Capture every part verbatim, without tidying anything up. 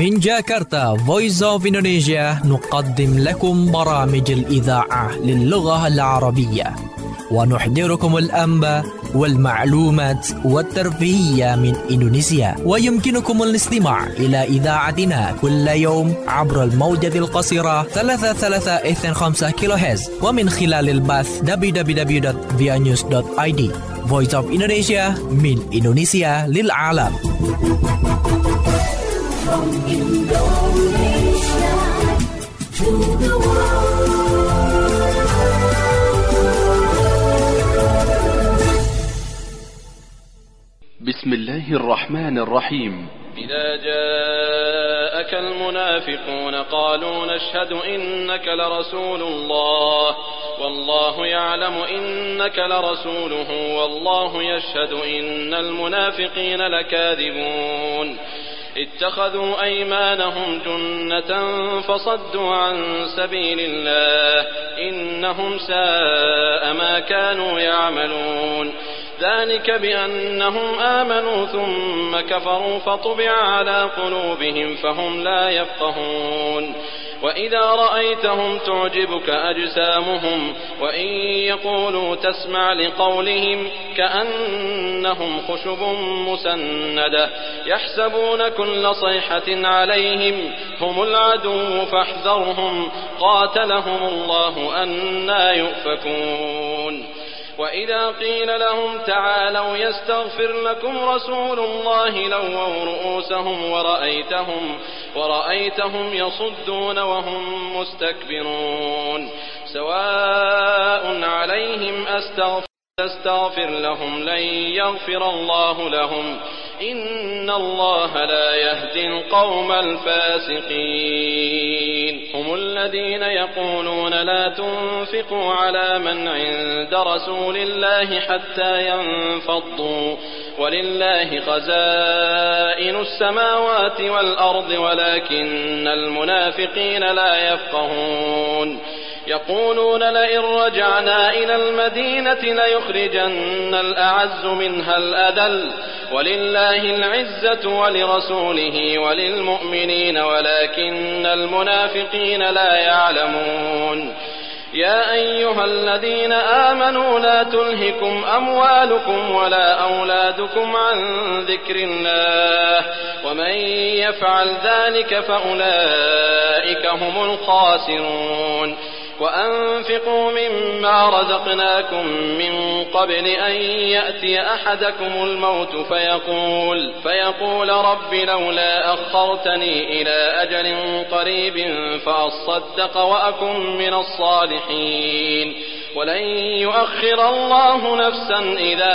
من جاكرتا Voice of Indonesia نقدم لكم برامج الإذاعة للغة العربية ونحضركم الأنباء والمعلومات والترفيهية من إندونيسيا. ويمكنكم الاستماع إلى إذاعتنا كل يوم عبر الموجة القصيرة ثلاثة ثلاثة اثنين خمسة كيلو هرتز ومن خلال البث دبليو دبليو دبليو دوت via news دوت i d. Voice of Indonesia من إندونيسيا للعالم. From Indonesia to the world. بسم الله الرحمن الرحيم. إذا جاءك المنافقون قالوا نشهد إنك لرسول الله والله يعلم إنك لرسوله والله يشهد إن المنافقين لكاذبون اتخذوا أيمانهم جنة فصدوا عن سبيل الله إنهم ساء ما كانوا يعملون ذلك بأنهم آمنوا ثم كفروا فطبع على قلوبهم فهم لا يفقهون وإذا رأيتهم تعجبك أجسامهم وإن يقولوا تسمع لقولهم كأنهم خشب مسندة يحسبون كل صيحة عليهم هم العدو فاحذرهم قاتلهم الله أنى يؤفكون وإذا قيل لهم تعالوا يستغفر لكم رسول الله لووا رؤوسهم ورأيتهم ورأيتهم يصدون وهم مستكبرون سواء عليهم أستغفر لهم لن يغفر الله لهم إن الله لا يهدي القوم الفاسقين هم الذين يقولون لا تنفقوا على من عند رسول الله حتى ينفضوا ولله خزائن السماوات والأرض ولكن المنافقين لا يفقهون يقولون لئن رجعنا إلى المدينة ليخرجن الأعز منها الأذل ولله العزة ولرسوله وللمؤمنين ولكن المنافقين لا يعلمون يا أيها الذين آمنوا لا تلهكم أموالكم ولا أولادكم عن ذكر الله ومن يفعل ذلك فأولئك هم الخاسرون وأنفقوا مما رزقناكم من قبل أن يأتي أحدكم الموت فيقول فيقول رب لولا أخرتني إلى أجل قريب فأصدق وأكن من الصالحين ولن يؤخر الله نفسا إذا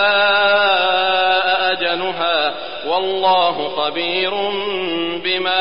جاء أجلها والله خبير بما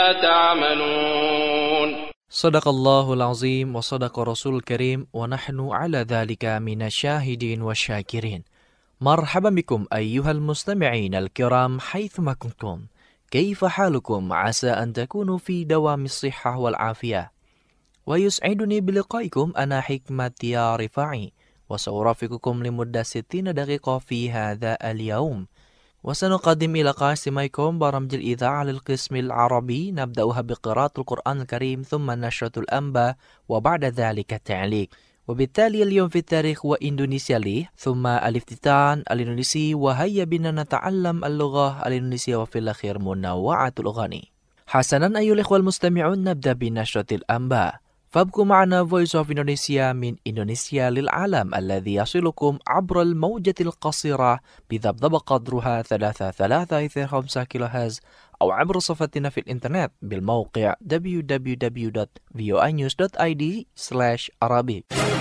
تعملون. Sadaqallahul azim wa sadaqa rasul karim wa nahnu ala dhalika minasyahidin wa syakirin. Marhaban bikum ayyuhal mustami'in al-kiram haythuma kuntum. Kaifa halukum asa an takunu fi dawamis sihhah wal afiyah. Wa yus'iduni biliqaikum ana hikmati ya rifa'i wa sawrafiqukum limudda sittina daqiqa fi hadha al-yawm. وسنقدم إلى قاسميكم برامج الإذاعة للقسم العربي نبدأها بقراءة القرآن الكريم ثم نشرة الأنباء وبعد ذلك التعليق وبالتالي اليوم في التاريخ وإندونيسيا لي ثم الافتتان الإندونيسي وهيا بنا نتعلم اللغة الإندونيسية وفي الأخير منوعة الأغاني. حسنا أيها الإخوة المستمعون نبدأ بنشرة الأنباء فابقوا معنا Voice of Indonesia من إندونيسيا للعالم الذي يصلكم عبر الموجة القصيرة بضبط قدرها ثلاثة ثلاثة اثنين خمسة كيلو هرتز أو عبر صفحتنا في الإنترنت بالموقع دبليو دبليو دبليو دوت فيو نيوز دوت i d slash arabic.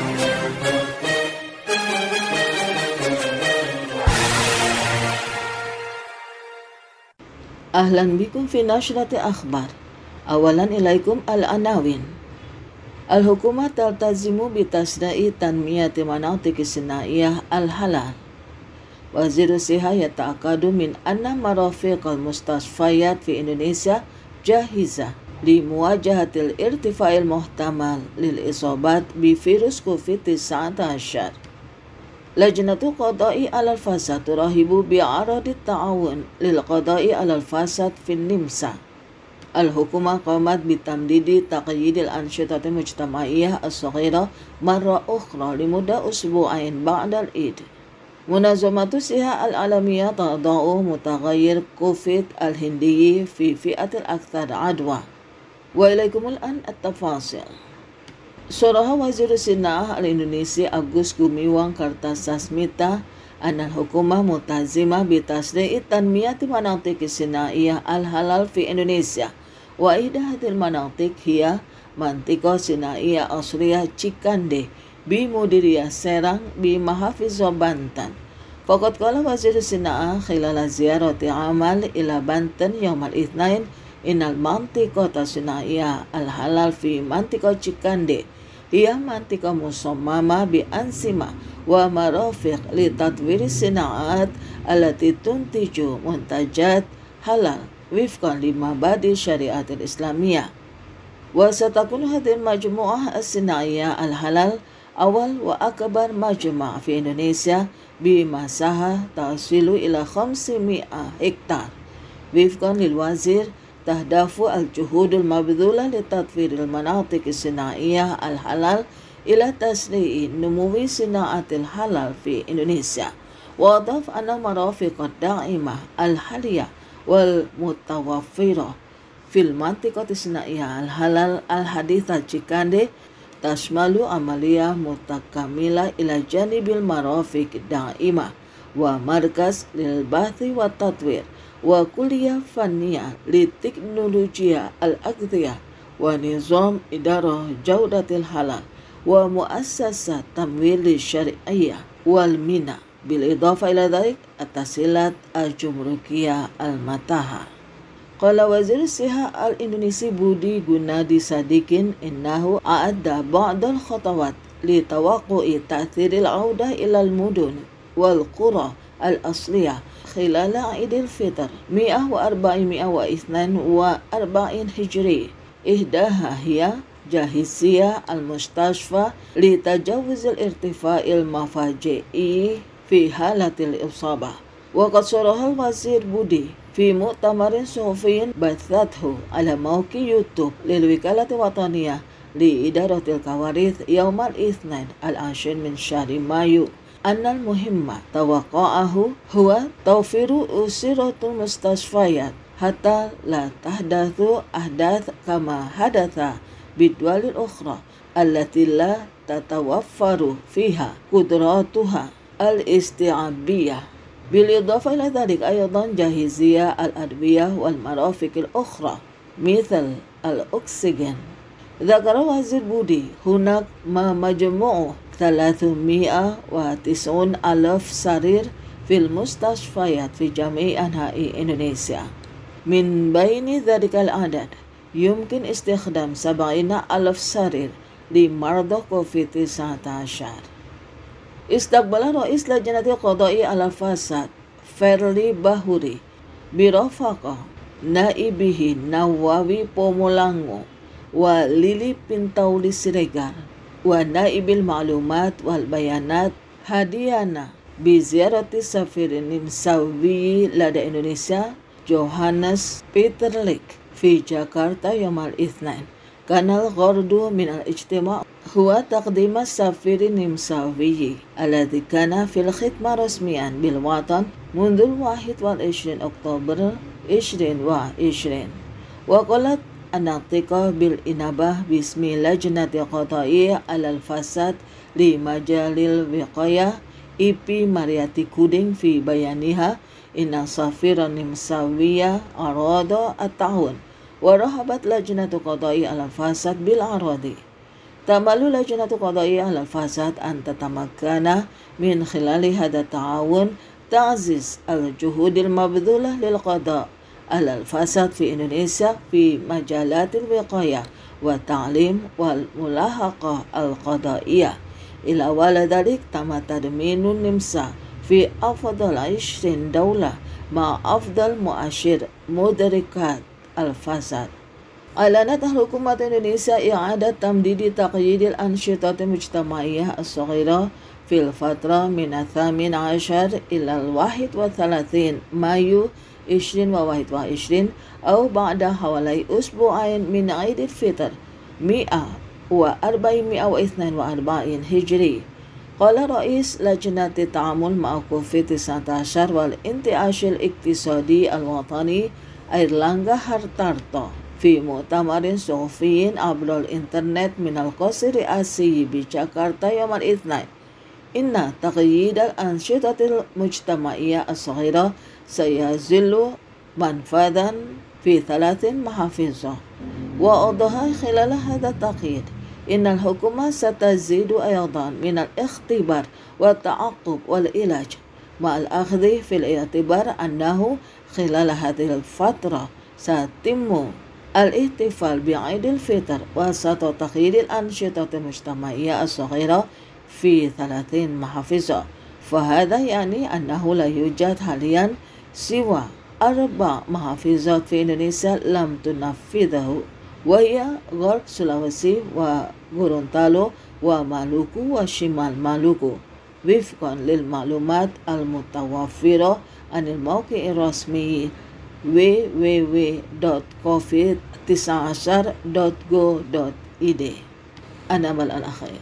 أهلا بكم في نشرة أخبار. أولا إليكم العناوين. الحكومة تلتزم بتشريع تنمية مناطق الصناعية الحلال. وزير الصحة يتأكد من أن مرافق المستشفيات في إندونيسيا جاهزة لمواجهة الارتفاع المحتمل للإصابات بفيروس كوفيد تسعة عشر. لجنة القضاء على الفساد ترحب بعرض التعاون للقضاء على الفساد في النمسا. الحكومة قامت بتمديد تقييد الأنشطة المجتمعية الصغيرة مرة أخرى لمدة أسبوعين بعد العيد. منظمة الصحة العالمية تضع متغير كوفيد الهندي في فئة الأكثر عدوى. وإليكم الآن التفاصيل. صرح وزير الصناعة الإندونيسي Agus Gumiwang Kartasasmita أن الحكومة ملتزمة بتشريع تنمية مناطق الصناعية الحلال في إندونيسيا، وإحدى هذه المناطق هي منطقة صناعية أصلية Cikande بمديرية سيرang بمحافظة بانتن. فقد قال وزير الصناعة خلال زيارة عمل إلى بانتن يوم الاثنين إن المنطقة الصناعية الحلال في منطقة Cikande هي منطقة مصممة بأنظمة ومرافق لتطوير الصناعات التي تنتج منتجات حلال وفقا لمبادئ الشريعة الإسلامية. وستكون هذه المجموعة الصناعية الحلال أول وأكبر مجمع في إندونيسيا بمساحة تصل إلى خمسمائة هكتار. وفقا للوزير تهدف الجهود المبذولة لتطوير المناطق الصناعية الحلال إلى تسريع نمو صناعة الحلال في إندونيسيا. وأضاف أن مرافق الداعمة الحالية والمتوفرة في المنطقة الصناعية الحلال الحديثة Cikande تشمل عملية متكاملة إلى جانب المرافق الداعمة ومركز للبحث والتطوير وكلية فنية لتكنولوجيا الأغذية ونظام إدارة جودة الحلال ومؤسسة تمويل الشرعية والمينا، بالإضافة إلى ذلك التسهيلات الجمركية المتاحة. قال وزير الصحة الإندونيسي بودي Gunadi Sadikin إنه أعد بعض الخطوات لتوقع تأثير العودة إلى المدن والقرى الأصلية خلال عيد الفطر مئة وأربعمائة واثنين وأربعين هجري. إحداها هي جاهزية المستشفى لتجاوز الارتفاع المفاجئي في حالة الإصابة. وقد صرح الوزير بودي في مؤتمر صحفي بثته على موقع يوتيوب للوكالة الوطنية لإدارة الكوارث يوم الاثنين العاشر من شهر مايو أن المهم توقعه هو توفير أسرة المستشفيات حتى لا تحدث أحداث كما حدث بالدول الأخرى التي لا تتوفر فيها قدراتها الاستيعابية. بالإضافة إلى ذلك أيضا جاهزية الأدوية والمرافق الأخرى مثل الأكسجين. ذكر وزير بودي هناك ما مجموع ثلاثمائة وتسعين ألف سرير في المستشفيات في جميع أنحاء إندونيسيا. من بين ذلك العدد يمكن استخدام سبعين ألف سرير لمرضى كوفيد تسعة عشر. استقبل رئيس لجنة القضاء على الفساد Firly Bahuri برفقة نائبه نواوي بومولانغو وليلي بنتاولي سيريغار ونائب المعلومات والبيانات هاديانا بزيارة سفير النمساوي لدى إندونيسيا جوهانس بيترليك في جاكرتا يوم الاثنين. كان الغرض من الاجتماع هو تقديم السفير النمساوي الذي كان في الخدمة رسميا بالوطن منذ الواحد والعشرين أكتوبر عشرين وعشرين. وقالت الناطقة بالإنابة باسم لجنة قضائية على الفساد لمجال الوقاية إيبي مارياتي كودينغ في بيانها إن السفير النمساوي أراد التعاون ورحبت لجنة قضائية على الفساد بالأراضي. تأمل لجنة قضائية على الفساد أن تتمكن من خلال هذا التعاون تعزيز الجهود المبذولة للقضاء على الفساد في إندونيسيا في مجالات الوقاية والتعليم والملاحقة القضائية. إلى ولا ذلك تم تضمين النمسا في أفضل عشرين دولة مع أفضل مؤشر مدركات الفساد. أعلنت حكومة إندونيسيا إعادة تمديد تقييد الأنشطة المجتمعية الصغيرة في الفترة من الثامن عشر إلى الواحد وثلاثين مايو عشرين وواحد وعشرين أو بعد حوالي أسبوعين من عيد الفطر مئة وأربعمائة واثنين وأربعين هجري. قال رئيس لجنة التعامل مع كوفيد تسعة عشر والانتعاش الاقتصادي الوطني أيرلانغا هارتارتو في مؤتمر صحفي عبر الإنترنت من القصر الرئاسي بجاكرتا يوم الاثنين إن تقييد الأنشطة المجتمعية الصغيرة سيظل منفذا في ثلاث محافظ. وأوضح خلال هذا التقييد إن الحكومة ستزيد أيضا من الاختبار والتعقب والعلاج مع الأخذ في الاعتبار أنه خلال هذه الفترة سيتم الاحتفال بعيد الفطر وسط تقييد الأنشطة المجتمعية الصغيرة في ثلاثين محافظة. فهذا يعني أنه لا يوجد حاليا سوى أربع محافظات في إندونيسيا لم تنفذه، وهي غرب سولويسي وغورونتالو ومالوكو وشمال مالوكو، وفقا للمعلومات المتوفرة عن الموقع الرسمي w w w dot covid تسعة عشر dot go dot i d. أنامل الأخير،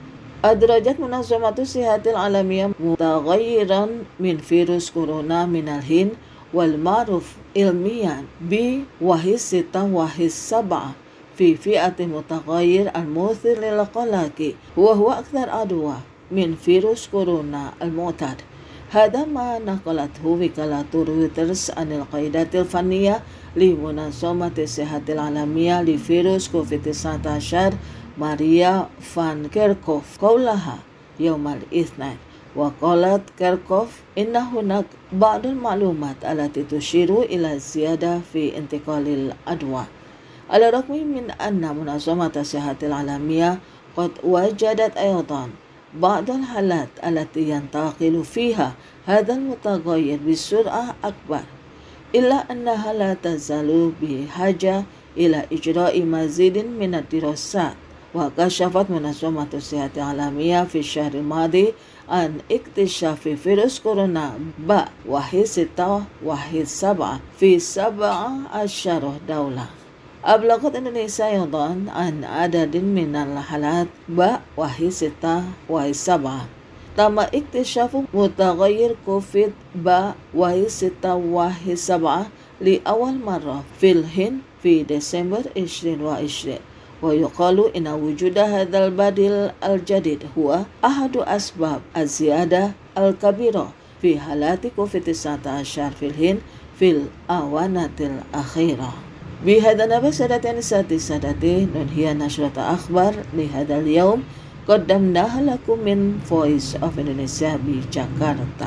أدرجت منظمة الصحة العالمية متغيرا من فيروس كورونا من الهند والمعروف علميا بواحد ستة واحد سبعة في فئة متغير المثير للقلق، وهو أكثر عدوى من فيروس كورونا المعتاد. هذا ما نقلته وكالة رويترز عن القيادات الفنية لمنظمة الصحة العالمية لفيروس كوفيد تسعة عشر ماريا فان كيركوف قولها يوم الاثنين. وقالت كيركوف إن هناك بعض المعلومات التي تشير إلى زيادة في انتقال العدوى، على الرغم من أن منظمة الصحة العالمية قد وجدت أيضا بعض الحالات التي ينتقل فيها هذا المتغير بسرعة أكبر، إلا أنها لا تزال بحاجة إلى إجراء مزيد من الدراسات. وكشفت منظمة الصحة العالمية في الشهر الماضي عن اكتشاف فيروس كورونا ب واحد ستة واحد سبعة في سبعة عشر دولة. أبلغت إندونيسيا أيضا عن عدد من الحالات ب واحد ستة واحد سبعة. تم اكتشاف متغير كوفيد ب واحد ستة واحد سبعة لأول مرة في الهند في ديسمبر عشرين عشرين، ويقال إن وجود هذا البديل الجديد هو أحد أسباب الزيادة الكبيرة في حالات كوفيد تسعة عشر في الهند في الآونة الأخيرة. بهذا نبأ سادتي سادتي سادتي ننهي نشرة أخبار لهذا اليوم، قدمناها لكم من Voice of Indonesia بجاكرتا.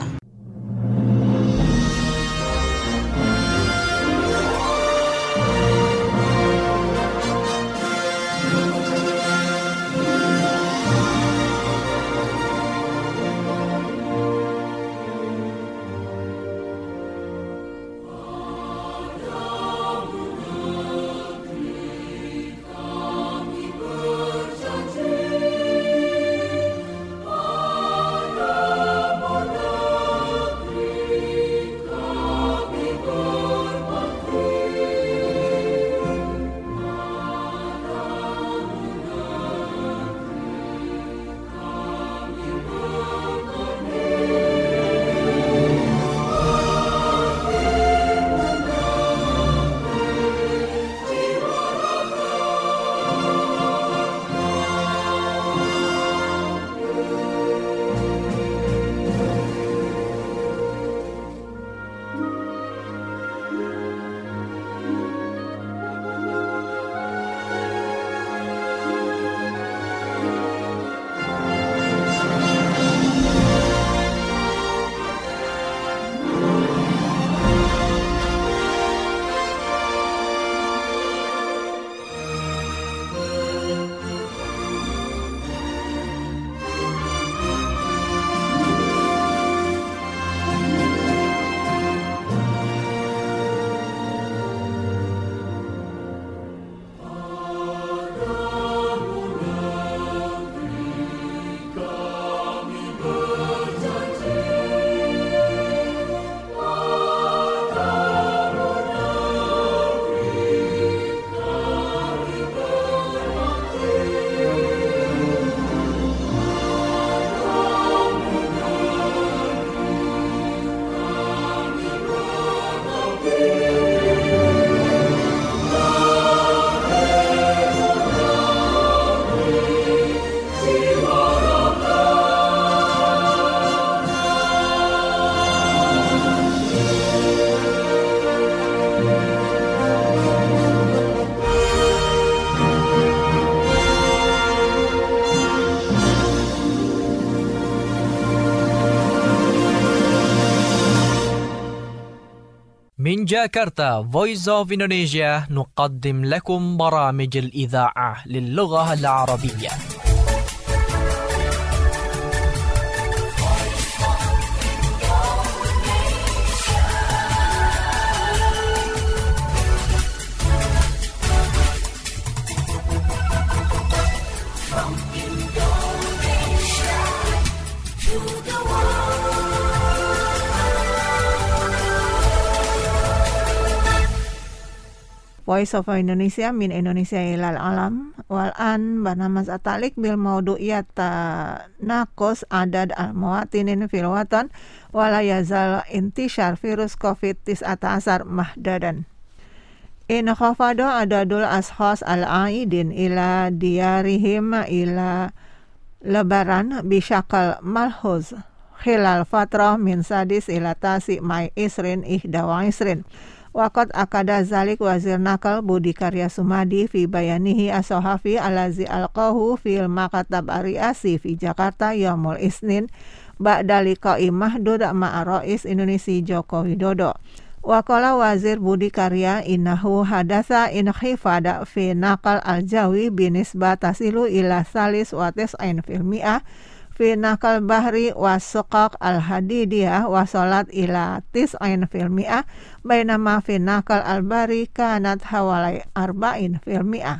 من جاكرتا Voice of Indonesia نقدم لكم برامج الإذاعة للغة العربية. Voice of Indonesia min Indonesia ilal alam wal an banamas atalik bil maudu'iyata nakos adad al muwatinin fil watan wala yazal intishar virus covid sembilan belas mahdadan. In khafado adadul ashas al aidin ila diyarihim ila lebaran bisyakal malhuz khilal fatrah min sadis ila tasi mai isrin ihda wa isrin. Waqat akada zalik wazir nakal Budi Karya Sumadi fi bayanihi as-sohafi alazi alqahu fil makatab ariasi fi Jakarta yaumul isnin ba'da liqa'i mahdud ma'a Rais Indonesia Joko Widodo. Waqala wazir Budi Karya innahu hadatsa in khifada fi nakal al-jawi binisbah tasilu ila salis wa tis'in fil mi'ah fi nakal bahri wa suqaq al-hadidiyah wa salat ila tis'in fil mi'ah bainama fi nakal al-bari kanat hawalai arba'in fil mi'ah.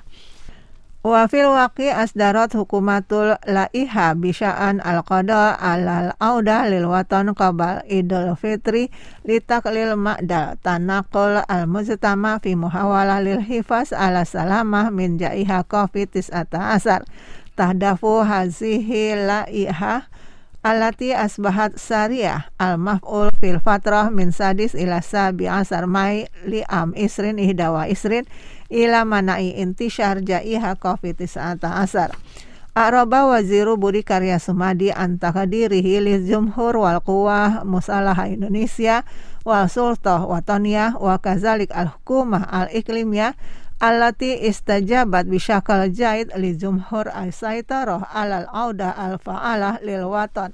Wa fil waqi asdarat hukumatul laiha bisya'an al-qada al-auda lil watan qabal idul fitri litaklil ma'dal tanaqul al-mujtama fi muhawalah lil hifaz ala salamah min ja'iha covid sembilan belas. Tahdafu hazihi laiha alati asbahat sariyah al-maf'ul fil fatrah min sadis ila sabi asar mai li'am isrin ihda wa isrin ila manai intishar jaiha covid sembilan belas. Araba waziru Budi Karya Sumadi antakadirihi lil jumhur wal quwah musalaha Indonesia wal sultah wataniyah wa kazalik al-hukumah al-iklimiyah allati istajabat bisyakal jaid li jumhur al-saitarah alal auda al-fa'alah lil watan.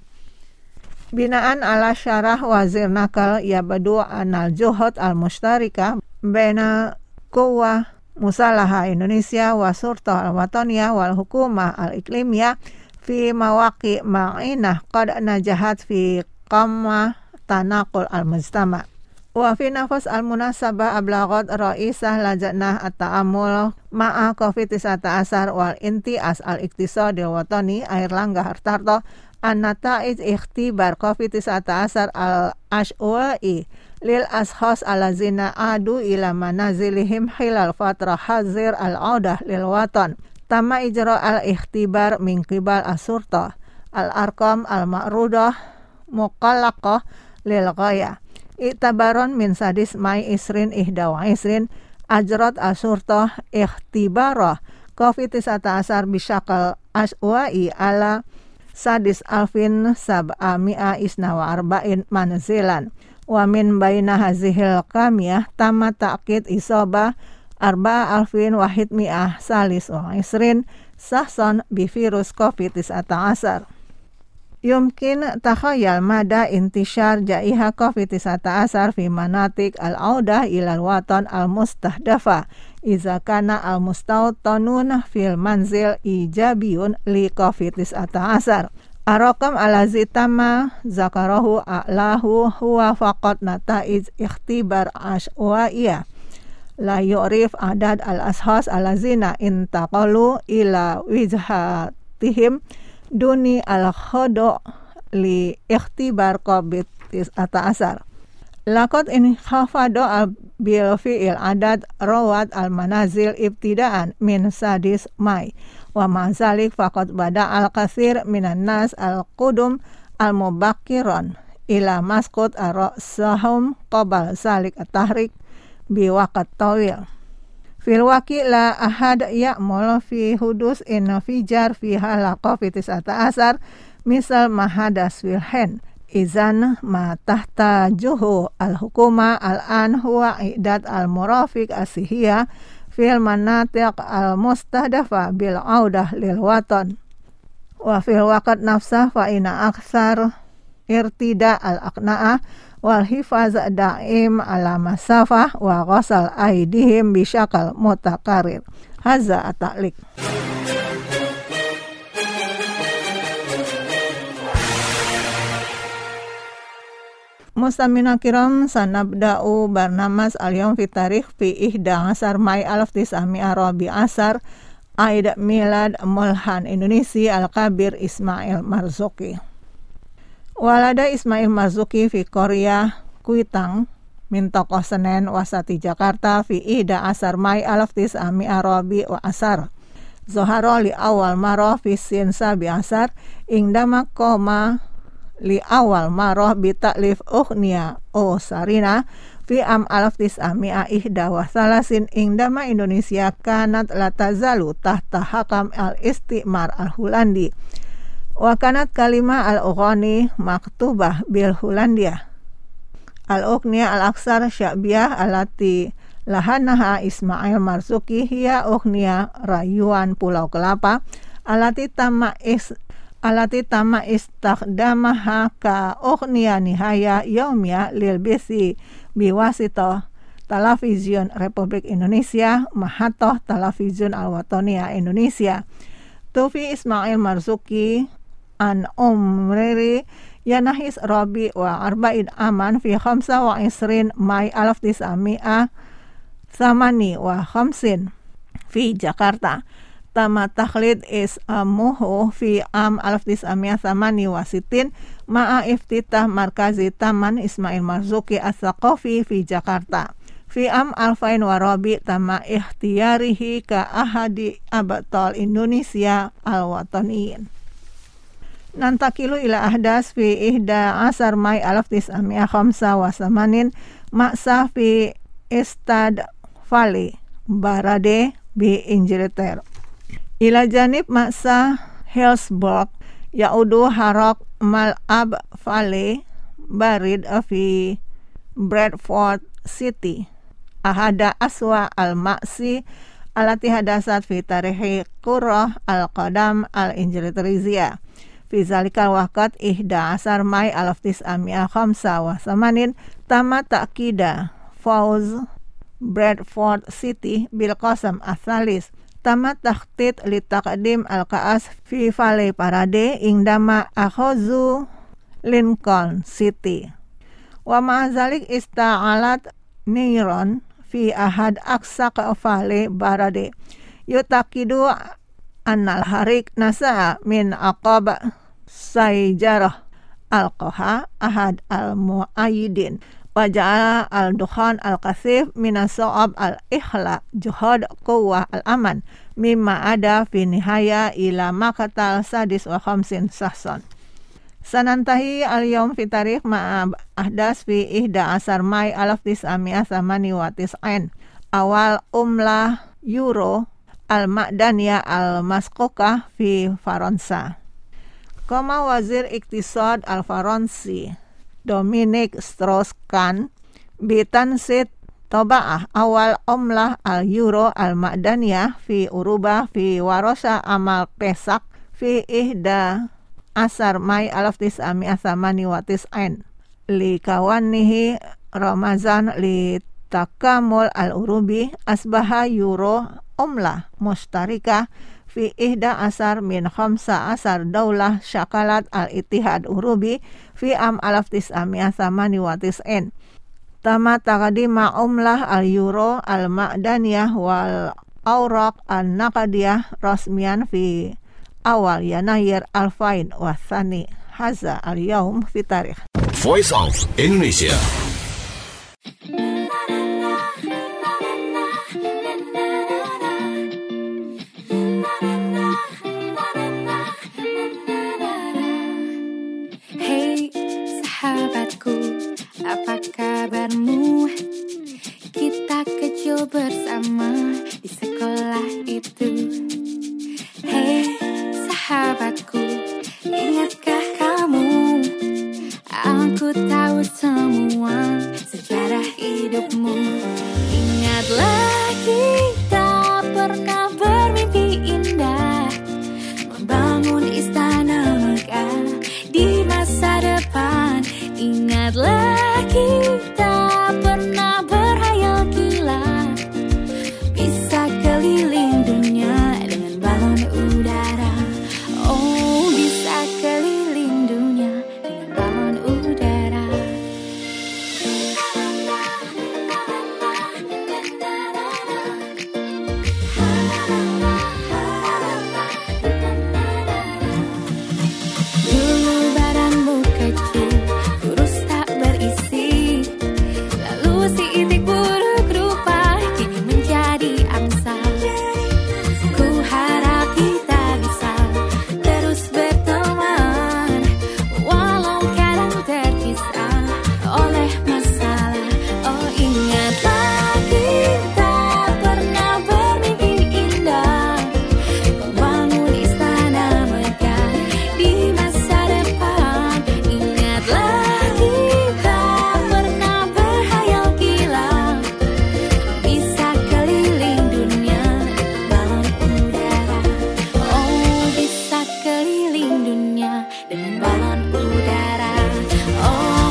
Binaan ala syarah wazir nakal yabadu anal juhud al-mushtarikah baina quwah musalaha Indonesia wa surtah al-wataniyah wal hukumah al-iklimiyah fi mawaqi ma'inah qad najahat fi qamma tanaqul al-mujtama'. Wa fi nafas al-munasabah ablagat raisah lajnah at-ta'amul ma'a covid sembilan belas wal intias al-iktisadil watani Airlangga Hartarto an-nata'ij ikhtibar covid sembilan belas al-ashwa'i lil ashas alazina adu ila manazilihim hilal fatrah hazir al-audah lil watan tama ijra al-ikhtibar min qibal as-surta al-arqam al-ma'rudah muqallaqah lil ghayah. Iktabaron min sadis mai isrin ihda wa isrin ajrat asurtah ikhtibarah covid sembilan belas bisyakal aswa'i ala sadis alfin sab'a mi'a isna wa arba'in manzilan wa min baina hazihil kamiyah tama ta'kid isobah arba'a alfin wahid mi'ah salis wa isrin sahson bi virus covid sembilan belas. Yumkin takhayal mada intishar jaiha covid sembilan belas fi manatik al-audah ilal watan al-mustahdafa iza kana al-mustawtanun fil manzil ijabiyun li covid sembilan belas. Arakam alazi tama zakarahu a'lahu huwa faqat nata'ij ikhtibar ashwa'iyah la yu'rif adad al-ashas alazina intaqalu ila wijhatihim duni al-khodo li ikhtibar covid sembilan belas. Lakot in khafado bil fi'il adad rawat al-manazil ibtidaan min sadis mai wa mazalik faqad bada al-kathir minan nas al-qudum al-mubakiron ila maskut ar-ra'sahum qabal salik at-tahrik biwaqat tawil. Fil waqi la ahad ya'mul fi hudus infijar fi hala covid sembilan belas misal mahadas fil hen izan ma tahta juhu al-hukuma al-an huwa i'dad al-murafiq asihiyah fil manatiq al-mustahdafa bil audah lil watan wa fil waqt nafsah fa ina aksar irtida al-aqna'ah wal hifaz daim ala masafah wa ghasal aidihim bisyakal mutakarir. Haza at-ta'liq. Mustamina kiram, sanabda'u barnamas al-yawm fi tarikh fi ihda asar Mai alaf tis'ami'a rabi asar Aid Milad Mulhan Indonesia Al-Kabir Ismail Marzuki. Walada Ismail Marzuki fi Korea Kuitang min tokoh Senen Wasati Jakarta fi ihda asar Mai alaf tis'ami'a rabi wa asar Zoharo li awal maroh fi sin sabi asar ingdama koma li awal maroh bitaklif ukhnia o sarina fi am alaf tis'ami'a ihda wa salasin ingdama Indonesia kanat latazalu tahta hakam al-istimar al-Hulandi wa kanat kalimah al-ughani maktubah bil Hulandia al-ughnia al-aksar sya'biyah alati lahanaha Ismail Marzuki hiya ughnia rayuan Pulau Kelapa alati tama is alati tama istakdamaha ka ughnia nihaya yaumya lil bisi biwasito Television Republik Indonesia mahatoh Television Al-Wataniya Indonesia. Tufi Ismail Marzuki an umriri yanahis rabi wa arba'in aman fi khamsa wa isrin Mai alaf tis'ami'a thamani wa khamsin fi Jakarta. Tama takhlid is amuhu fi am alaf tis'ami'a thamani wa sitin ma'a iftitah markazi Taman Ismail Marzuki as-Saqafi fi Jakarta. Fi am alfain wa rabi tama ikhtiyarihi ka ahadi abtal Indonesia al-wataniyin. Nantakilu ila ahdas fi ihda asar Mai alaf tis'ami'a khamsa wa samanin ma'sa fi Istad Valley Barade bi Inglaterra. Ila janib ma'sa Hillsborough yaudu harok Mal'ab Valley barid fi Bradford City. Ahada aswa al-ma'si alati hadasat fi tarihi qurrah al-qadam al-Injilitrizia. Fi zalikal waqt ihda asar Mai alaf tis'ami'a khamsa wa samanin tama ta'kida Fawz Bradford City bil qasam as-salis. Tama takhtit li taqdim al-ka'as fi Valley Parade ingdama akhozu Lincoln City. Wa ma'azalik ista'alat niron fi ahad aksak Valley Parade. Yutakidu annal harik nasa min aqab sayjarah al-qaha ahad al-mu'ayyidin. Waja'ala al-dukhan al-kasif minaso'ab al-ikhla juhad quwwah al-aman mimma ada fi nihaya ila makatal sadis wa khamsin sahson. Sanantahi al-yawm fi tarikh ma'a ahdas fi ihda asar Mai alaf tis'ami'a thamani wa tis'ain awal umlah euro al-ma'daniyah al-masqokah fi Faransa. Koma wazir iktisad al-Faransi Dominique Strauss-Kahn bitansit toba'ah awal umlah al-euro al-ma'daniyah fi Uruba fi warosa amal pesak fi ihda asar Mai alaf tis'ami'a thamani wa tis'ain li kawanihi Ramazan li takamul al-Urubi asbaha euro umlah mustarika fi ihda asar min khamsa asar daulah syakalat al-Ittihad Urubi fi am alaf tis'ami'a thamani wa tis'in. Tama taqdima umlah al-euro al-ma'daniyah wal awraq an-naqdiyah rasmian fi awal Yanayir alfain wa thani. Haza al-yawm fi tarikh. Voice of Indonesia. Sahabatku, apa kabarmu? Kita kecil bersama di sekolah itu. Hei sahabatku, ingatkah kamu? Aku tahu semua sejarah hidupmu. Ingatlah kita pernah bermimpi indah membangun istana megah di masa depan. Ingatlah kita pernah berhayal gila, bisa keliling dunia dengan balon udara. Oh, bisa keliling dunia dengan balon udara. Dulu badanmu kecil, kurus tak berisi, lalu si itik buruk rupa kini menjadi angsa. Ku harap kita bisa terus berteman, walau kadang terpisah oleh masalah. Oh, ingatlah kita pernah bermimpi indah, membangun istana megah di masa depan. Ingatlah kita pernah berhayal gila, bisa keliling dunia dengan balon udara. Oh, bisa keliling dunia dengan balon udara. Oh,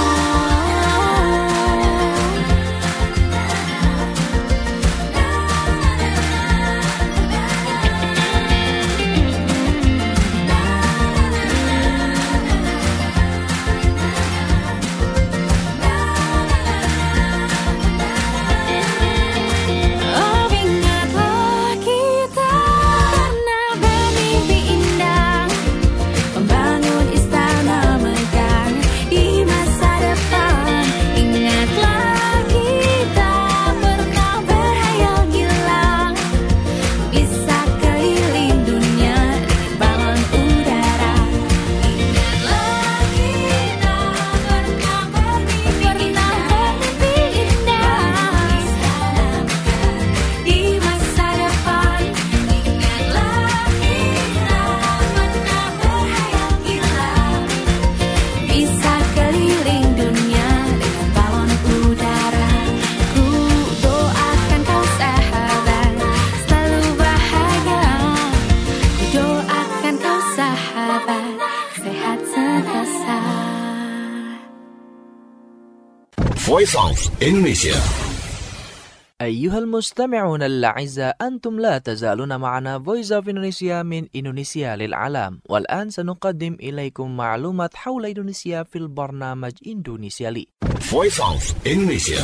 oh, ingatlah kita pernah bermimpi indah, membangun istana megah di masa depan. Ingatlah kita pernah berhayal gila, bisa keliling dunia dengan balon udara. Ingatlah kita pernah bermimpi indah, istana megah di masa depan. Ingatlah kita pernah berhayal gila, bisa keliling dunia dengan balon udara. Ku doakan kau sahabat selalu bahagia, ku doakan kau sahabat sehat sentosa. Voice of Indonesia. أيها المستمعون الأعزاء، أنتم لا تزالون معنا Voice of Indonesia من إندونيسيا للعالم، والآن سنقدم إليكم معلومات حول إندونيسيا في البرنامج إندونيسيا لي. Voice of Indonesia.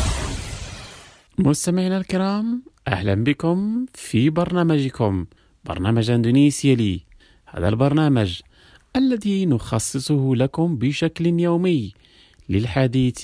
مستمعينا الكرام، أهلا بكم في برنامجكم برنامج إندونيسيا لي. هذا البرنامج الذي نخصصه لكم بشكل يومي للحديث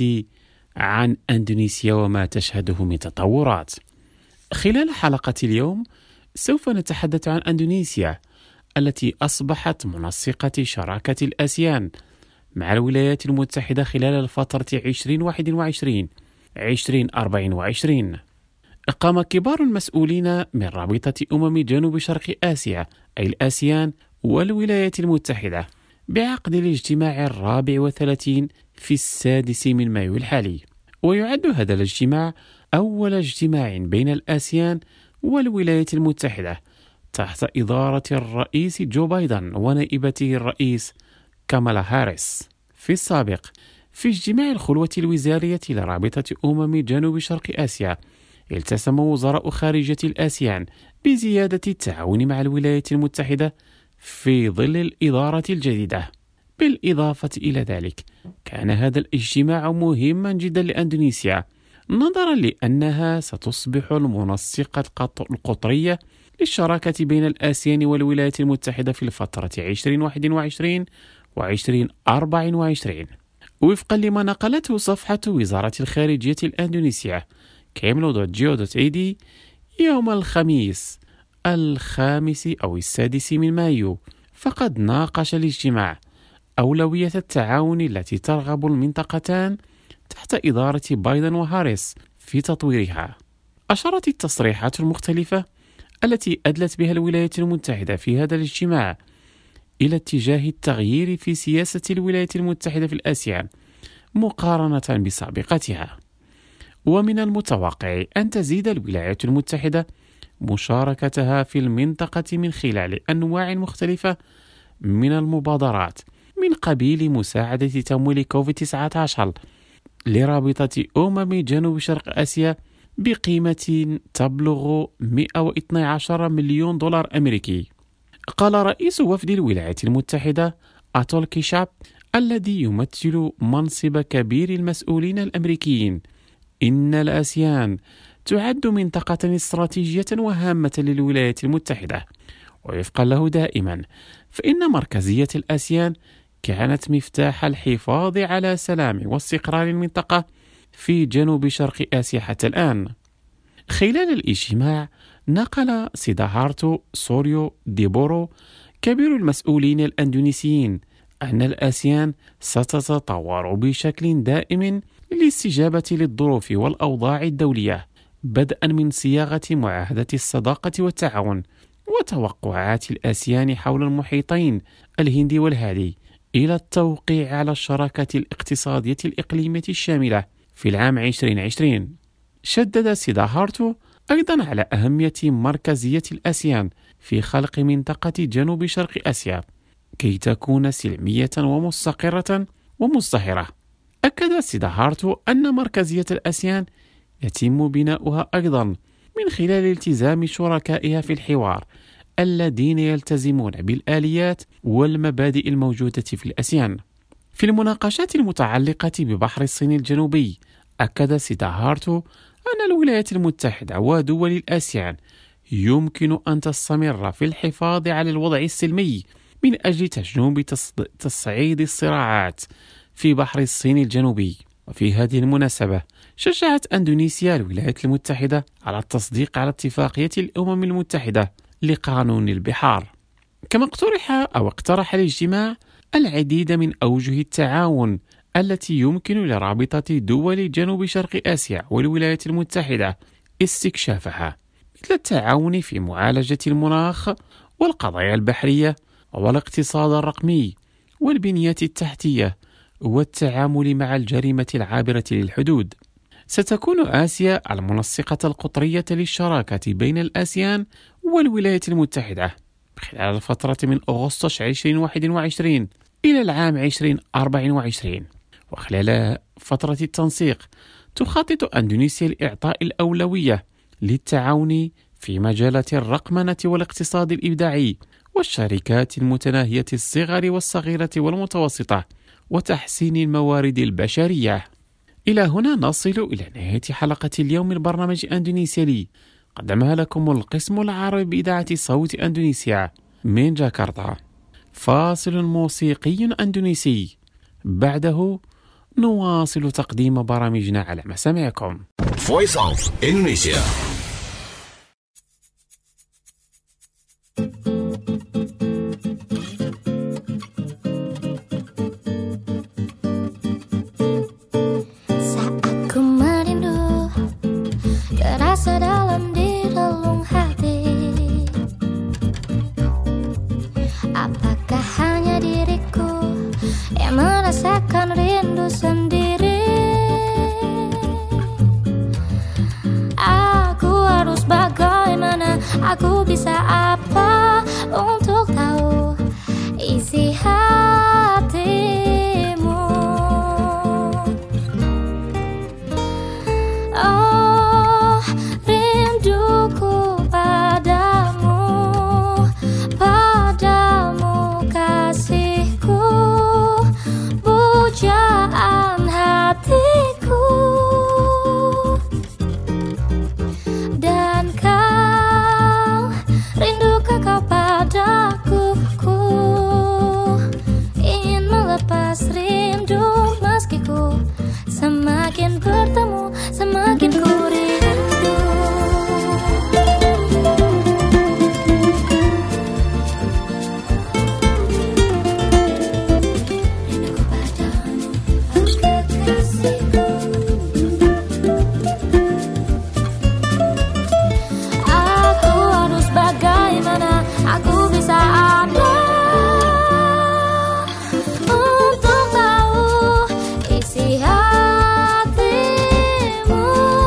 عن إندونيسيا وما تشهده من تطورات. خلال حلقة اليوم سوف نتحدث عن إندونيسيا التي أصبحت منسقة شراكة الآسيان مع الولايات المتحدة خلال الفترة عشرين واحد وعشرين عشرين أربعين وعشرين. قام كبار المسؤولين من رابطة أمم جنوب شرق آسيا أي الآسيان والولايات المتحدة بعقد الاجتماع الرابع والثلاثين في السادس من مايو الحالي، ويعد هذا الاجتماع أول اجتماع بين الآسيان والولايات المتحدة تحت إدارة الرئيس جو بايدن ونائبته الرئيس كامالا هاريس. في السابق في اجتماع الخلوة الوزارية لرابطة أمم جنوب شرق آسيا التزم وزراء خارجية الآسيان بزيادة التعاون مع الولايات المتحدة في ظل الإدارة الجديدة. بالإضافة إلى ذلك كان هذا الاجتماع مهما جدا لإندونيسيا نظرا لأنها ستصبح المنسقة القطرية للشراكة بين الآسيان والولايات المتحدة في الفترة عشرين واحد وعشرين وعشرين أربعين وعشرين. وفقا لما نقلته صفحة وزارة الخارجية الإندونيسية كيملو دوت جيو دوت اي دي يوم الخميس الخامس أو السادس من مايو، فقد ناقش الاجتماع أولوية التعاون التي ترغب المنطقتان تحت إدارة بايدن وهاريس في تطويرها. أشارت التصريحات المختلفة التي أدلت بها الولايات المتحدة في هذا الاجتماع إلى اتجاه التغيير في سياسة الولايات المتحدة في الآسيان مقارنة بسابقتها. ومن المتوقع أن تزيد الولايات المتحدة مشاركتها في المنطقة من خلال أنواع مختلفة من المبادرات من قبيل مساعدة تمويل كوفيد تسعة عشر لرابطة أمم جنوب شرق آسيا بقيمة تبلغ مئة واثني عشر مليون دولار أمريكي. قال رئيس وفد الولايات المتحدة أتول كيشاب الذي يمثل منصب كبير المسؤولين الأمريكيين إن الآسيان تعد منطقة استراتيجية وهامة للولايات المتحدة، ووفقا له دائما فإن مركزية الآسيان كانت مفتاح الحفاظ على سلام واستقرار المنطقة في جنوب شرق آسيا حتى الآن. خلال الاجتماع نقل سيدهارتو سوريو ديبورو كبير المسؤولين الأندونيسيين أن الآسيان ستتطور بشكل دائم للاستجابة للظروف والأوضاع الدولية، بدءا من صياغة معاهدة الصداقة والتعاون وتوقعات الآسيان حول المحيطين الهندي والهادي إلى التوقيع على الشراكة الاقتصادية الإقليمية الشاملة في العام عشرين عشرين. شدد سيدهارتو أيضا على أهمية مركزية الآسيان في خلق منطقة جنوب شرق آسيا كي تكون سلمية ومستقرة ومزدهرة. أكد سيدهارتو أن مركزية الآسيان يتم بناؤها أيضا من خلال التزام شركائها في الحوار الذين يلتزمون بالآليات والمبادئ الموجودة في الآسيان. في المناقشات المتعلقة ببحر الصين الجنوبي أكد سيدهارتو أن الولايات المتحدة ودول الآسيان يمكن أن تستمر في الحفاظ على الوضع السلمي من أجل تجنب تصعيد الصراعات في بحر الصين الجنوبي. وفي هذه المناسبة شجعت أندونيسيا الولايات المتحدة على التصديق على اتفاقية الأمم المتحدة لقانون البحار. كما اقترح أو اقترح الاجتماع العديد من أوجه التعاون التي يمكن لرابطة دول جنوب شرق آسيا والولايات المتحدة استكشافها، مثل التعاون في معالجة المناخ والقضايا البحرية والاقتصاد الرقمي والبنية التحتية والتعامل مع الجريمة العابرة للحدود. ستكون آسيا المنسقة القطرية للشراكة بين الآسيان والولايات المتحدة خلال الفترة من أغسطس عشرين واحد وعشرين إلى العام عشرين أربعة وعشرين. وخلال فترة التنسيق تخطط أندونيسيا لإعطاء الأولوية للتعاون في مجالات الرقمنة والاقتصاد الإبداعي والشركات المتناهية الصغر والصغيرة والمتوسطة وتحسين الموارد البشرية. إلى هنا نصل إلى نهاية حلقة اليوم من برنامج أندونيسيا لي، قدمها لكم القسم العربي بإذاعة صوت أندونيسيا من جاكرتا. فاصل موسيقي أندونيسي، بعده نواصل تقديم برامجنا على مسامعكم. Voice of Indonesia. Dalam di relung hati, apakah hanya diriku yang merasakan rindu sendiri? Aku harus bagaimana, aku bisa apa untuk tahu isi hatimu? Oh, rinduku padamu, padamu kasihku, pujaan hatiku. Dan kau, rindukah kau padaku? Ku ingin melepas rindu meski ku semakin bertemu, semakin ku rindu. Rinduku padamu, kasihku. Aku harus bagaimana, aku bisa ada untuk tahu isi hatimu.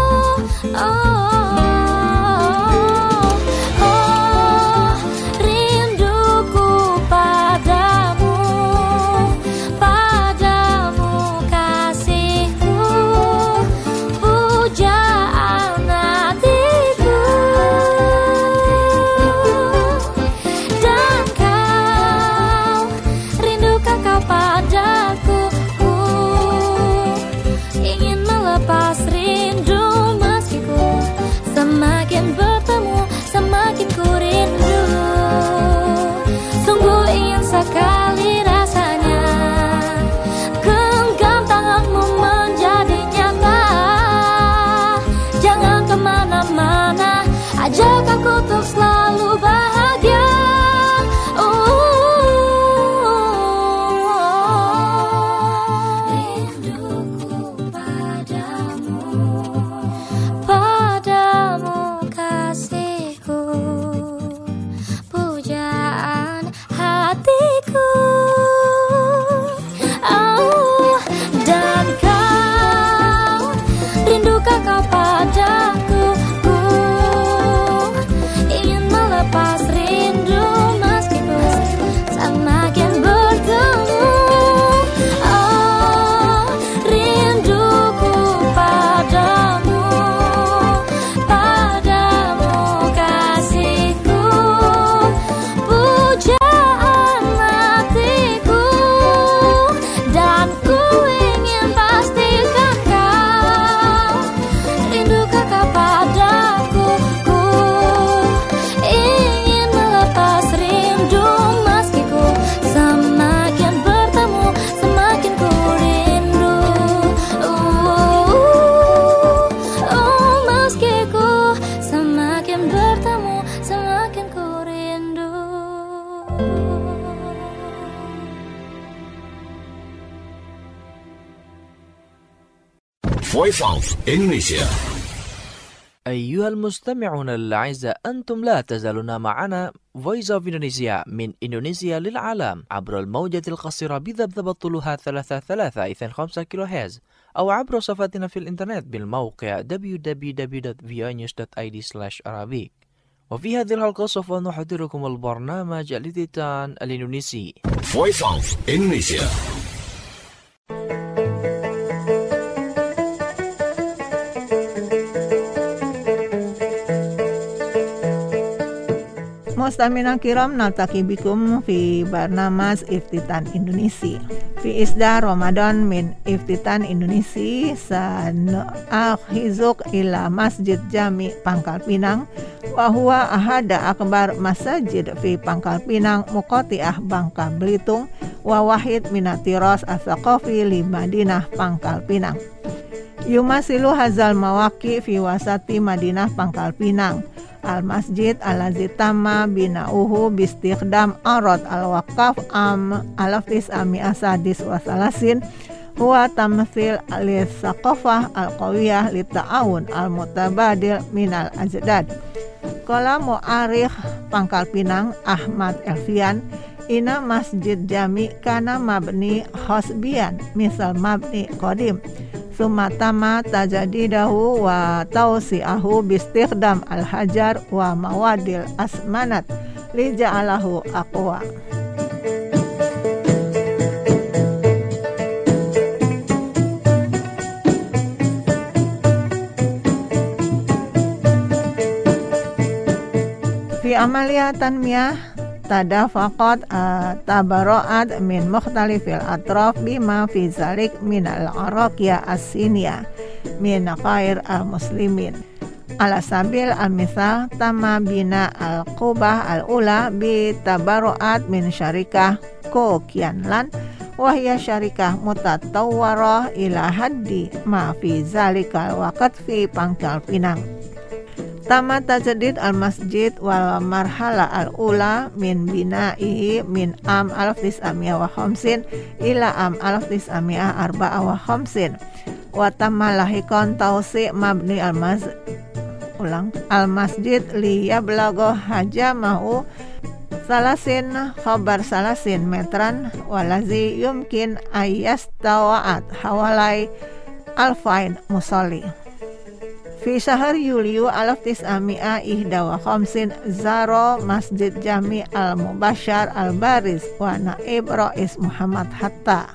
Voice of Indonesia. أيها المستمعون الأعزاء، أنتم لا تزالون معنا Voice of Indonesia من إندونيسيا للعالم عبر الموجة القصيرة بذبذبة طولها ثلاثة ثلاثة اثنين خمسة كيلو هرتز، أو عبر صفحتنا في الإنترنت بالموقع دبليو دبليو دبليو دوت في او نيوز دوت اي دي سلاش عربيك. وفي هذه الحلقة سوف نحضركم البرنامج الإذاعي الإندونيسي Voice of Indonesia. Mustamina kiram naltaki bikum fi barnamas Iftitan Indonesia. Fi isda Ramadan min Iftitan Indonesia san akhizuk ila Masjid Jami Pangkal Pinang wa huwa ahada akbar masajid fi Pangkal Pinang Muqatiah Bangka Belitung wa wahid minatiros as-saqafi li Madinah Pangkal Pinang. Yumasilu hazal mawaki fi wasati Madinah Pangkal Pinang. Al-Masjid al-Lazi Tama bina'uhu bistikhdam arad al-waqaf am alaftis ami asadis wasalasin huwa tamthil al-saqafah al-qawiyah li-ta'awun al-mutabadil minal ajdad. Qala mu'arikh Pangkal Pinang Ahmad Elfian, ina Masjid Jami kana mabni khasbian misal mabni qadim sumatama tajadidahu wa tausi'ahu bistikhdam al-hajar wa mawadil asmanat li ja'alahu aqwa. Fi amaliyah tanmiyah tadafaqat uh, tabara'at min mukhtalifil atraf bima fi zalik min al-araqiya as-siniyah min khair al-muslimin. Ala sabil al-misal tama bina al-qubah al-ula bi tabara'at min syarikah Ko Kianlan wahya syarikah mutatawwarah ila haddi ma fi zalikal waqt fi Pangkal Pinang. Tama tajdid al-masjid wal marhala al-ula min bina'ihi min am alaf tis'amiyah wa khamsin ila am alaf tis'amiyah arba'ah wa khamsin wa tamma lahikon tausi' mabni al-mas ulang al-masjid li yablagho hajamahu salasin khabar salasin metran walazi yumkin ayyastawa'at hawalai alfain musalli. Fi syahr Yuliu alaf tis'amiyah ihda wa khamsin zaro Masjid Jami al-Mubashar al-Baris wa naib Rais Muhammad Hatta.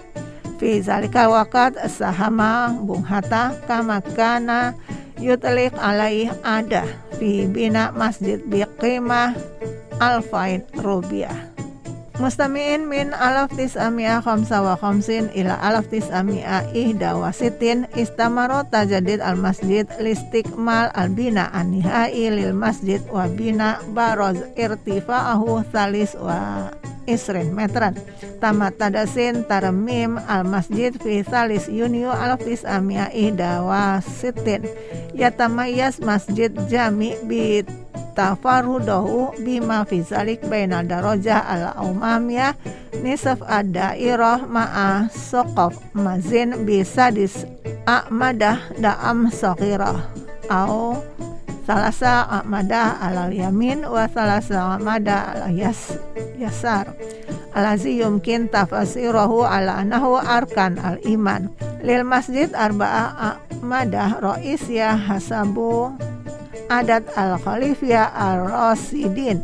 Fi zalika waqt sahama Bung Hatta kama kana yutliq alaih ada fi bina masjid biqimah alfain rubiah. Mustami'in min alaf tis'amiyah khamsa wa khamsin ila alaf tis'amiyah ihda wa sitin istamaro tajadid al-masjid listikmal al-bina an-nihai lil masjid wa bina baroz irtifa'ahu thalis wa isrin metran tamat tadasin tarmim al-masjid fi thalis yuniu alaf tis'amiyah ihda wa sitin yatamayas masjid jami bit tafarudahu bima fi zalik bainal darajah al-umamiyah nisaf ad-dairah ma'a soqaf mazin bisadis a'madah da'am saghirah au salasa a'madah alal yamin wa salasa a'madah ala yas, yasar alazi yumkin tafasirahu ala anahu arkan al-iman lil masjid arba'ah a'madah ra'isiyah hasabu adat al-khalifiyah al-rasidin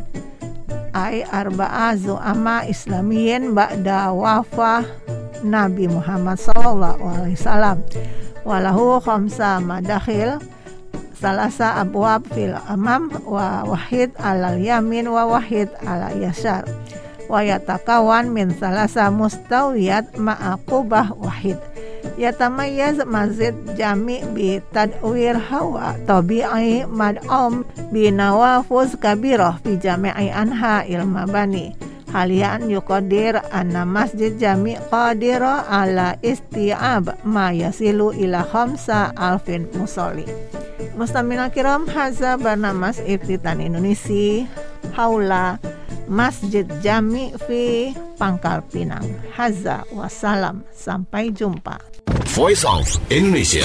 ay arba'a zu'ama islamiyin ba'da wafah Nabi Muhammad sallallahu alaihi wasallam walahu khamsa madakhil salasa abwab fil amam wa wahid alal yamin wa wahid ala yasar wa yatakawan min salasa mustawiyat ma'a qubah wahid. Yatamayyaz Masjid Jami bi tadwir hawa tabi'i mad'um bi nawafuz kabirah fi jami'i anha il mabani halian yuqadir anna Masjid Jami qadira ala isti'ab ma yasilu ila khamsa alfin musalli. Mustamina kiram haza barnamas Iftitan Indonesia haula Masjid Jami fi Pangkal Pinang. Haza wassalam, sampai jumpa. Voice of Indonesia.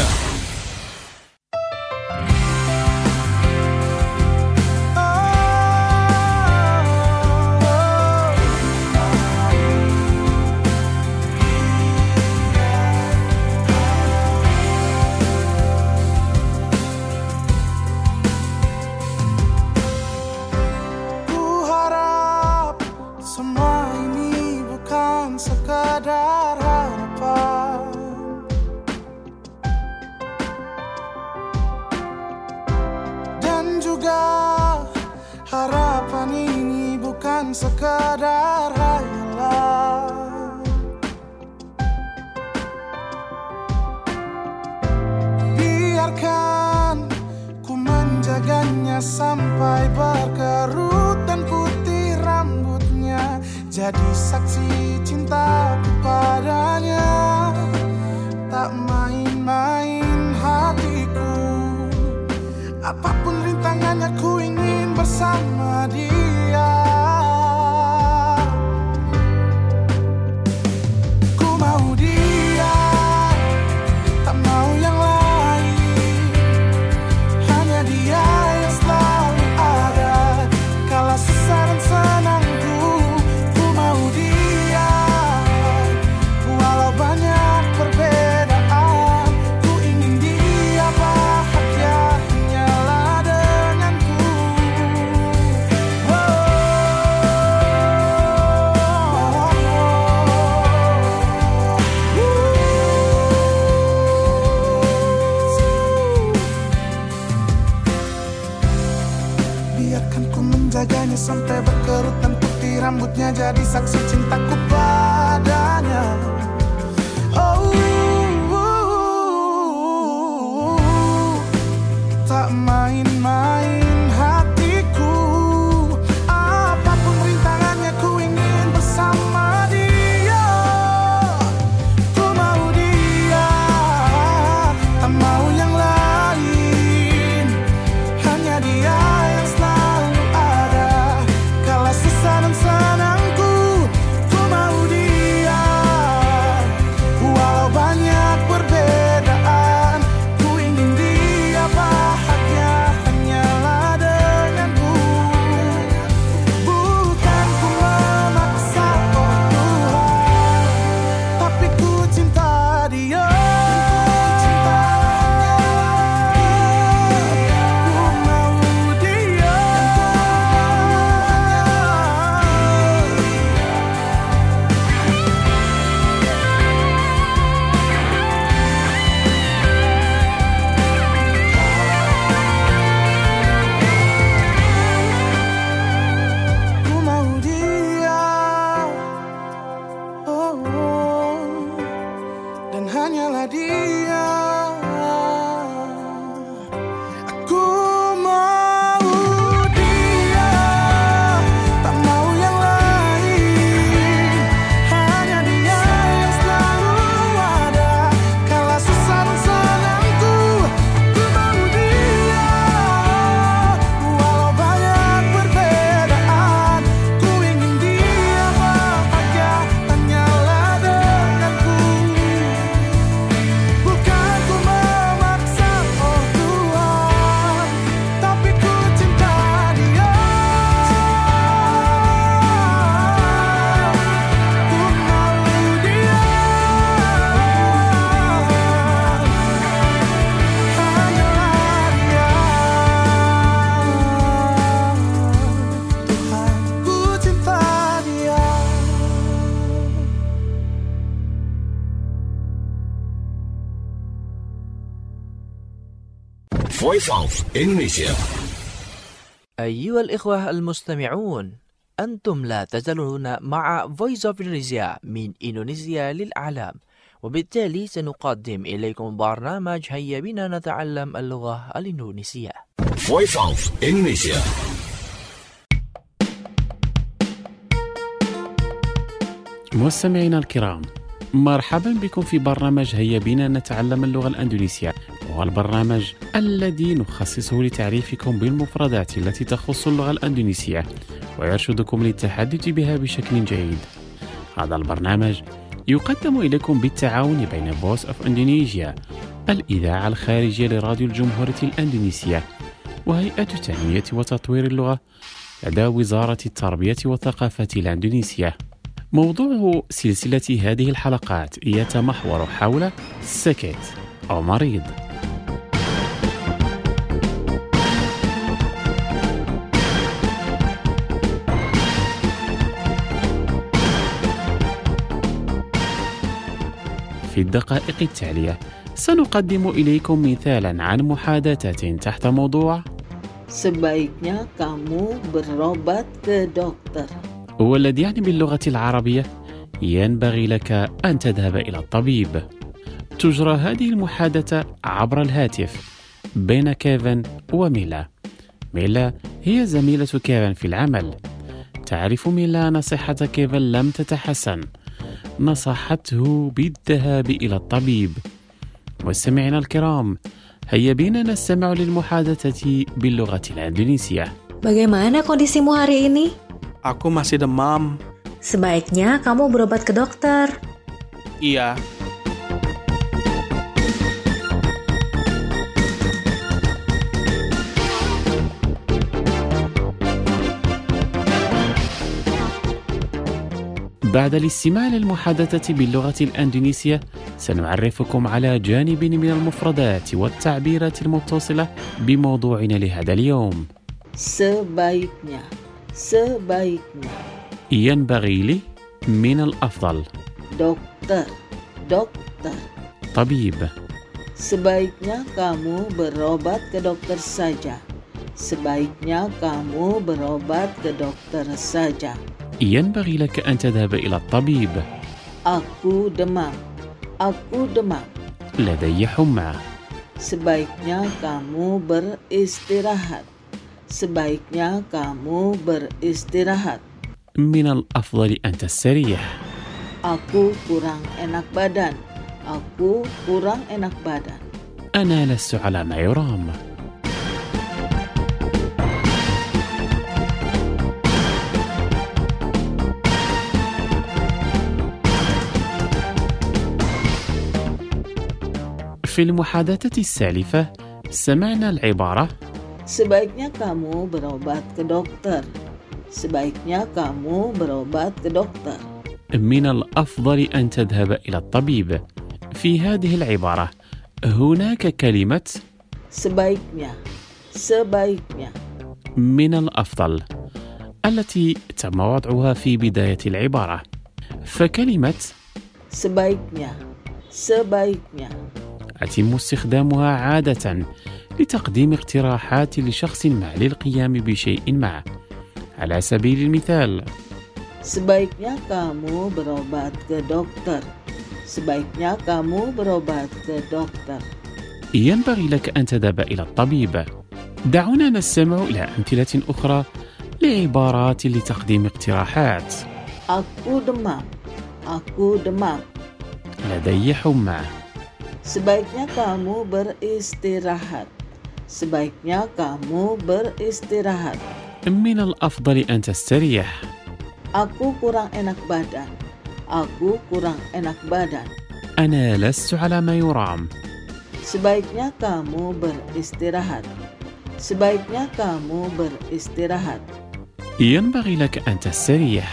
Harapan ini bukan sekadar hayalan. Biarkan ku menjaganya sampai berkerut dan putih rambutnya, jadi saksi cintaku padanya. Tak main-main hatiku, apapun rintangannya ku ingin bersama dia. Ku mau dia, tak mau yang lain. Hanya dia yang selalu ada kala susah dan senangku. Ku mau dia, walau banyak perbedaan. Ku ingin dia bahagia hanyalah denganku. Biarkan ku menjaganya sampai berkerut dan putih rambutnya, jadi saksi cintaku padanya. Oh, tak main-main hatiku, apapun rintangannya ku ingin bersama dia. Ku mau dia, tak mau yang lain. Hanya dia yang selalu ada kala susah dan senangku. Ku mau dia, walau banyak perbedaan. Ku ingin dia bahagia hanyalah denganku. Bukan ku memaksa, oh Tuhan, tapi ku cinta dia. Ku mau dia. Ku mau dia, oh, oh, dan hanyalah dia. Aku mau dia, tak mau yang lain. Hanya dia yang selalu ada kala susah dan senangku. Ku mau dia, walau banyak perbedaan. Ku ingin dia bahagia hanyalah denganku. Bukan ku memaksa, oh Tuhan, tapi ku cinta dia. Ku mau dia, hanyalah dia. Tuhan, ku cinta dia. Voice of Indonesia. أيها الإخوة المستمعون، أنتم لا تزالون مع Voice of Indonesia من إندونيسيا للعالم، وبالتالي سنقدم إليكم برنامج هيا بنا نتعلم اللغة الإندونيسية. Voice of Indonesia. مستمعينا الكرام، مرحبا بكم في برنامج هيا بنا نتعلم اللغة الأندونيسية، وهو البرنامج الذي نخصصه لتعريفكم بالمفردات التي تخص اللغة الأندونيسية ويرشدكم للتحدث بها بشكل جيد. هذا البرنامج يقدم إليكم بالتعاون بين Voice of Indonesia الإذاعة الخارجية لراديو الجمهورية الأندونيسية وهيئة تنمية وتطوير اللغة لدى وزارة التربية والثقافة الأندونيسية. موضوع سلسلة هذه الحلقات يتمحور حول سكت أو مريض. في الدقائق التالية سنقدم إليكم مثالا عن محادثة تحت موضوع Sebaiknya kamu berobat ke dokter. والذي يعني باللغة العربية ينبغي لك أن تذهب إلى الطبيب. تجرى هذه المحادثة عبر الهاتف بين كيفن وميلا. ميلا هي زميلة كيفن في العمل. تعرف ميلا أن صحة كيفن لم تتحسن، نصحته بالذهاب إلى الطبيب. مستمعينا الكرام، هيا بنا نستمع للمحادثة باللغة الإندونيسية. Bagaimana kondisimu hari ini? Aku masih demam. Sebaiknya kamu berobat ke dokter. Iya. بعد الاستماع للمحادثة باللغة الأندونيسية سنعرفكم على جانب من المفردات والتعبيرات المتصلة بموضوعنا لهذا اليوم. Sebaiknya, sebaiknya. ينبغي لي، من الأفضل. Dokter, dokter. طبيب. Sebaiknya kamu berobat ke dokter saja. Sebaiknya kamu berobat ke dokter saja. ينبغي لك أن تذهب إلى الطبيب. Aku demam. Aku demam. لدي حمى. Sebaiknya kamu beristirahat. Sebaiknya kamu beristirahat. من الأفضل أن تستريح. Aku kurang enak badan. Aku kurang enak badan. أنا لست على ما يرام. في المحادثة السالفة سمعنا العبارة Sebaiknya kamu berobat ke dokter. Sebaiknya kamu berobat ke dokter. من الأفضل أن تذهب إلى الطبيب. في هذه العبارة هناك كلمة Sebaiknya. Sebaiknya. من الأفضل التي تم وضعها في بداية العبارة. فكلمة Sebaiknya. Sebaiknya. يتم استخدامها عادة لتقديم اقتراحات لشخص ما للقيام بشيء ما. على سبيل المثال Sebaiknya kamu berobat ke dokter. Sebaiknya kamu berobat ke dokter. ينبغي لك أن تذهب إلى الطبيب. دعونا نستمع إلى أمثلة أخرى لعبارات لتقديم اقتراحات. Aku demam. Aku demam. لدي حمى. Sebaiknya kamu beristirahat. Sebaiknya kamu beristirahat. من الأفضل أن تستريح. Aku kurang enak badan. Aku kurang enak badan. أنا لست على ما يرام. Sebaiknya kamu beristirahat. Sebaiknya kamu beristirahat. ينبغي لك أن تستريح.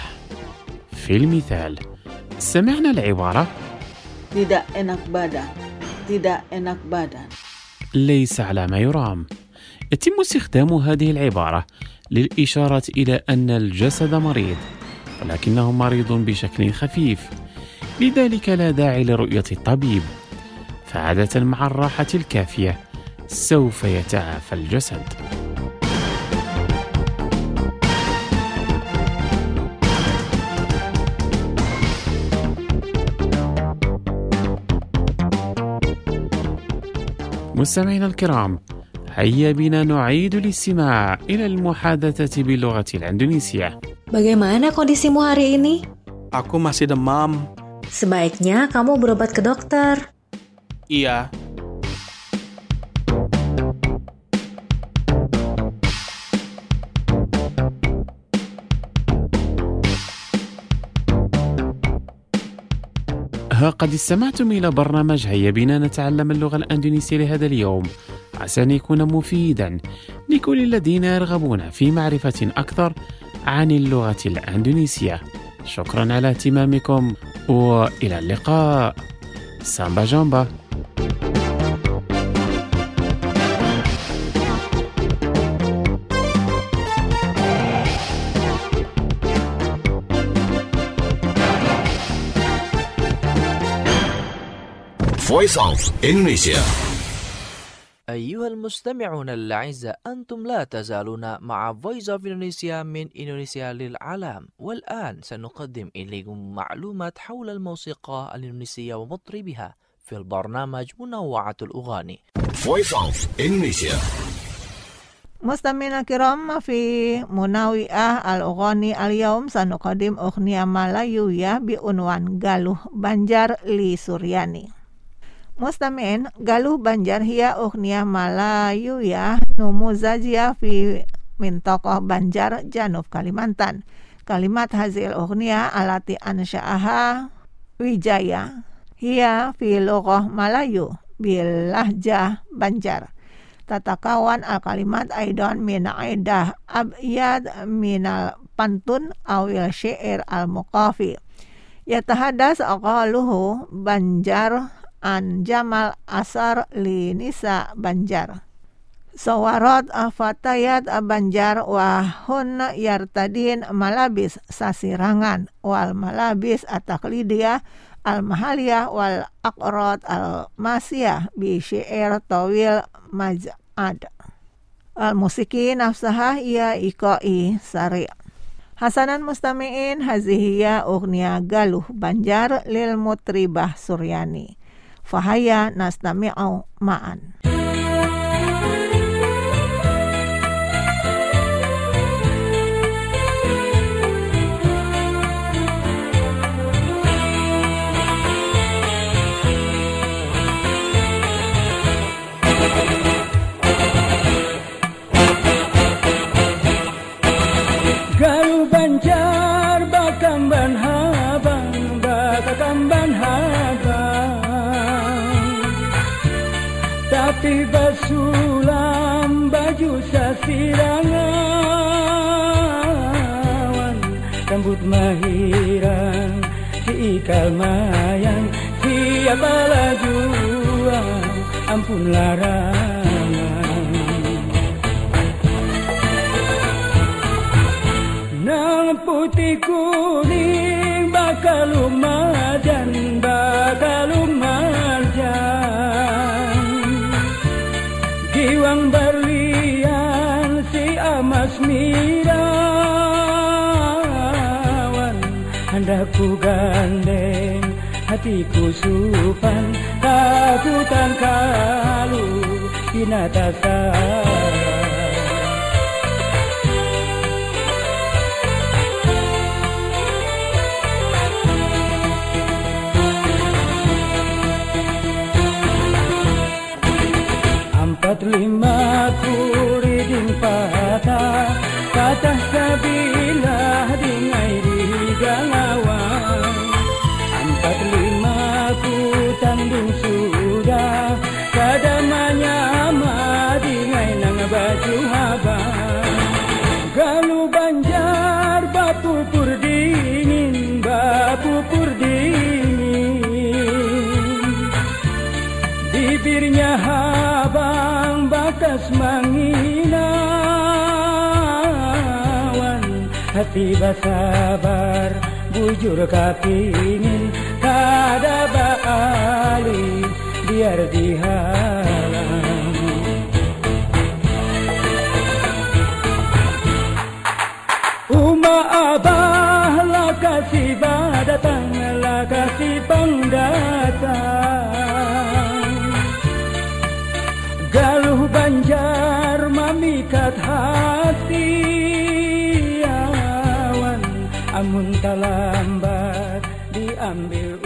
في المثال سمعنا العبارة Tidak enak badan. Tidak enak badan. ليس على ما يرام. يتم استخدام هذه العبارة للإشارة إلى أن الجسد مريض، ولكنه مريض بشكل خفيف، لذلك لا داعي لرؤية الطبيب، فعادة مع الراحة الكافية سوف يتعافى الجسد. مستمعينا الكرام، هيا بنا نعيد الاستماع إلى المحادثة باللغة الإندونيسية. Bagaimana kondisimu hari ini? Aku masih demam. Sebaiknya kamu berobat ke dokter. Iya. ها قد استمعتم إلى برنامج هيا بنا نتعلم اللغة الأندونيسية لهذا اليوم، عسى أن يكون مفيدا لكل الذين يرغبون في معرفة أكثر عن اللغة الأندونيسية. شكرا على اهتمامكم وإلى اللقاء. سامبا جامبا. Voice of Indonesia. أيها المستمعون الأعزاء، أنتم لا تزالون مع Voice of Indonesia من إندونيسيا للعالم، والآن سنقدم إليكم معلومات حول الموسيقى الإندونيسية ومطربها في البرنامج منوعة الأغاني. Voice of Indonesia. مستمعينا الكرام، في منوعة الأغاني اليوم سنقدم أغنية ملايوية بعنوان Galuh Banjar li Suryani. مستمعين، Galuh Banjar هي أغنية ملايوية نموذجية في منطقة بنجار جنوب كاليمانتان. كلمات هذه الأغنية التي أنشأها Wijaya هي في لغة ملايو بلهجة بنجار. تتكون الكلمات أيضا من عدة أبيات من البantun أو الشعر المقافي. يتحدث أقاله بنجار عن جمال أثر لنساء بنجار. صورت فتيات بنجار وهن يرتدين ملابس sasirangan والملابس التقليدية المحلية والأقراط الماسية بشعر طويل مجعد. الموسيقى نفسها هي إيقاعي سريع. حسنا مستمعين، هذه هي أغنية Galuh Banjar للمطربة سورياني، فهيا نستمع معا. Galuh Banjar bakamban habang, bakakamban habang, tapi basulam baju sasirangan, rambut mahiran, si ikal mayang, siapa lajuan, ampun larangan. Nang putih kuning bakal lumajan, bakal lumajan, giwang berlian si amas mirawan, hendak ku gandeng hatiku supan, takutan kalu binatasan. Empat lima kuriding patah, patah sabilah dingai di galawang. Empat lima ku tanding sudah, kadamanya ama dingai nang baju habang. Galuh Banjar bapupur dingin, bapupur dingin, bibirnya habang bakas manginawan, hati basabar bujur kapingin, kada balik biar dihalang. Uma abah lah kasih badatang, lah kasih pangdatang. Galuh Banjar mamikat hati awan, amun talambat diambil